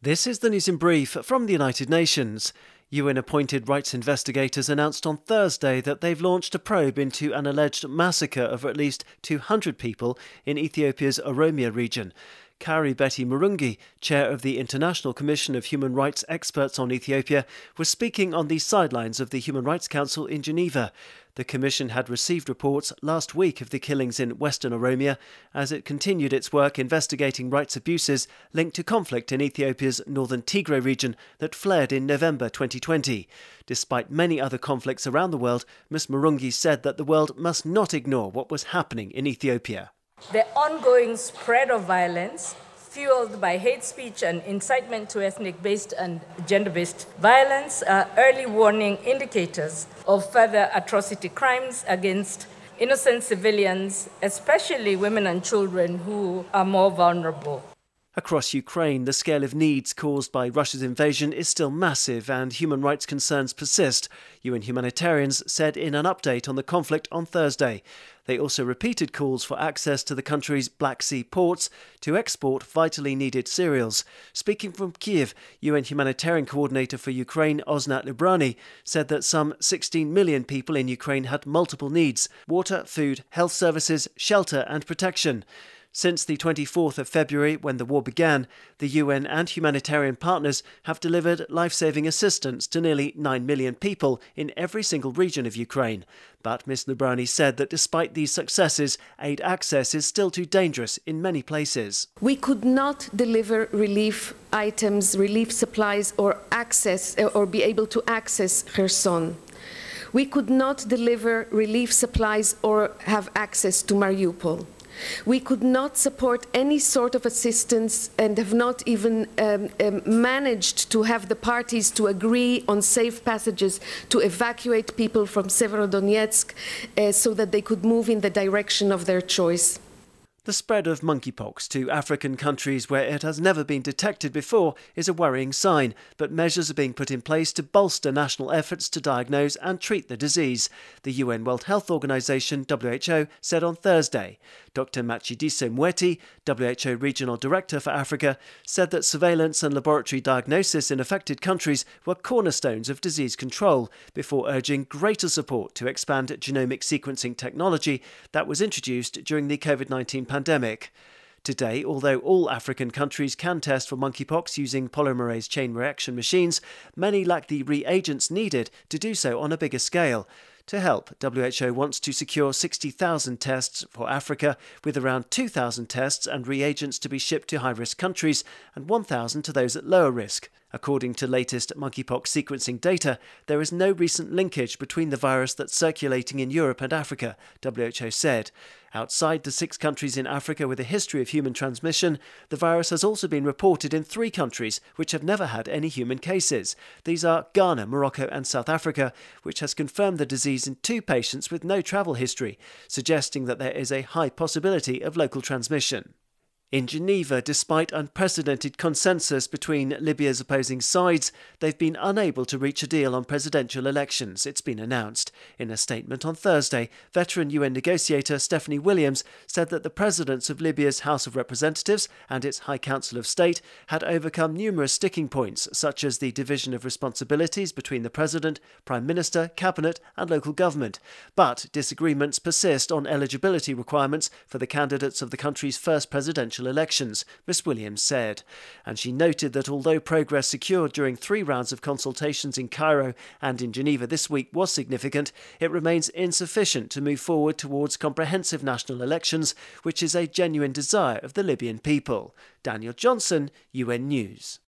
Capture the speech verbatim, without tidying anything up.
This is the news in brief from the United Nations. U N-appointed rights investigators announced on Thursday that they've launched a probe into an alleged massacre of at least two hundred people in Ethiopia's Oromia region. Kari Betty Murungi, chair of the International Commission of Human Rights Experts on Ethiopia, was speaking on the sidelines of the Human Rights Council in Geneva. The Commission had received reports last week of the killings in Western Oromia as it continued its work investigating rights abuses linked to conflict in Ethiopia's northern Tigray region that flared in November twenty twenty. Despite many other conflicts around the world, Miz Murungi said that the world must not ignore what was happening in Ethiopia. The ongoing spread of violence, fueled by hate speech and incitement to ethnic-based and gender-based violence, are early warning indicators of further atrocity crimes against innocent civilians, especially women and children who are more vulnerable. Across Ukraine, the scale of needs caused by Russia's invasion is still massive and human rights concerns persist, U N humanitarians said in an update on the conflict on Thursday. They also repeated calls for access to the country's Black Sea ports to export vitally needed cereals. Speaking from Kiev, U N humanitarian coordinator for Ukraine, Osnat Librani, said that some sixteen million people in Ukraine had multiple needs: water, food, health services, shelter and protection. Since the twenty-fourth of February, when the war began, the U N and humanitarian partners have delivered life-saving assistance to nearly nine million people in every single region of Ukraine. But Miz Librani said that despite these successes, aid access is still too dangerous in many places. We could not deliver relief items, relief supplies, or access or be able to access Kherson. We could not deliver relief supplies or have access to Mariupol. We could not support any sort of assistance and have not even um, um, managed to have the parties to agree on safe passages to evacuate people from Severodonetsk uh, so that they could move in the direction of their choice. The spread of monkeypox to African countries where it has never been detected before is a worrying sign, but measures are being put in place to bolster national efforts to diagnose and treat the disease, the U N World Health Organization W H O said on Thursday. Doctor Matshidiso Moeti, W H O Regional Director for Africa, said that surveillance and laboratory diagnosis in affected countries were cornerstones of disease control, before urging greater support to expand genomic sequencing technology that was introduced during the COVID nineteen pandemic. Today, although all African countries can test for monkeypox using polymerase chain reaction machines, many lack the reagents needed to do so on a bigger scale. To help, W H O wants to secure sixty thousand tests for Africa, with around two thousand tests and reagents to be shipped to high-risk countries and one thousand to those at lower risk. According to latest monkeypox sequencing data, there is no recent linkage between the virus that's circulating in Europe and Africa, W H O said. Outside the six countries in Africa with a history of human transmission, the virus has also been reported in three countries which have never had any human cases. These are Ghana, Morocco and South Africa, which has confirmed the disease in two patients with no travel history, suggesting that there is a high possibility of local transmission. In Geneva, despite unprecedented consensus between Libya's opposing sides, they've been unable to reach a deal on presidential elections, it's been announced. In a statement on Thursday, veteran U N negotiator Stephanie Williams said that the presidents of Libya's House of Representatives and its High Council of State had overcome numerous sticking points, such as the division of responsibilities between the president, prime minister, cabinet and local government. But disagreements persist on eligibility requirements for the candidates of the country's first presidential elections, Miz Williams said. And she noted that although progress secured during three rounds of consultations in Cairo and in Geneva this week was significant, it remains insufficient to move forward towards comprehensive national elections, which is a genuine desire of the Libyan people. Daniel Johnson, U N News.